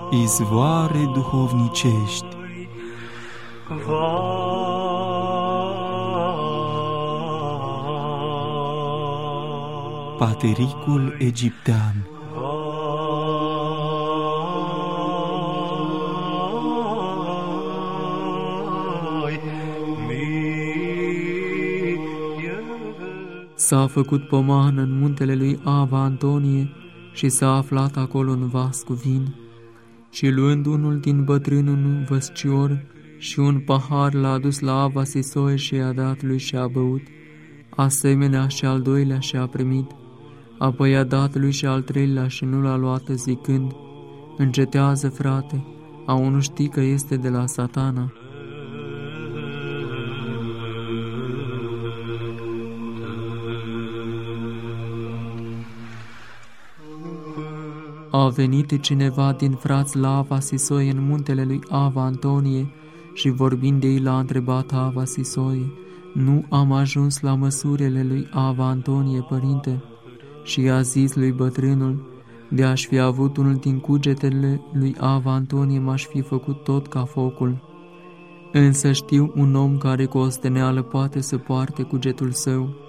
izvoare duhovnicești. Patericul egiptean. S-a făcut pomană în muntele lui Ava Antonie și s-a aflat acolo un vas cu vin. Și luând unul din bătrânul văscior și un pahar l-a adus la Ava Sisoe și i-a dat lui și a băut. Asemenea și al doilea și-a primit. Apoi a dat lui și al treilea și nu l-a luat, zicând: Încetează, frate, a unul știi că este de la Satana. A venit cineva din frați la Ava Sisoie în muntele lui Ava Antonie și vorbind de ei l-a întrebat Ava Sisoie: Nu am ajuns la măsurile lui Ava Antonie, părinte? Și i-a zis lui bătrânul: De aș fi avut unul din cugetele lui Ava Antonie, m-aș fi făcut tot ca focul. Însă știu un om care cu osteneală poate să poarte cugetul său.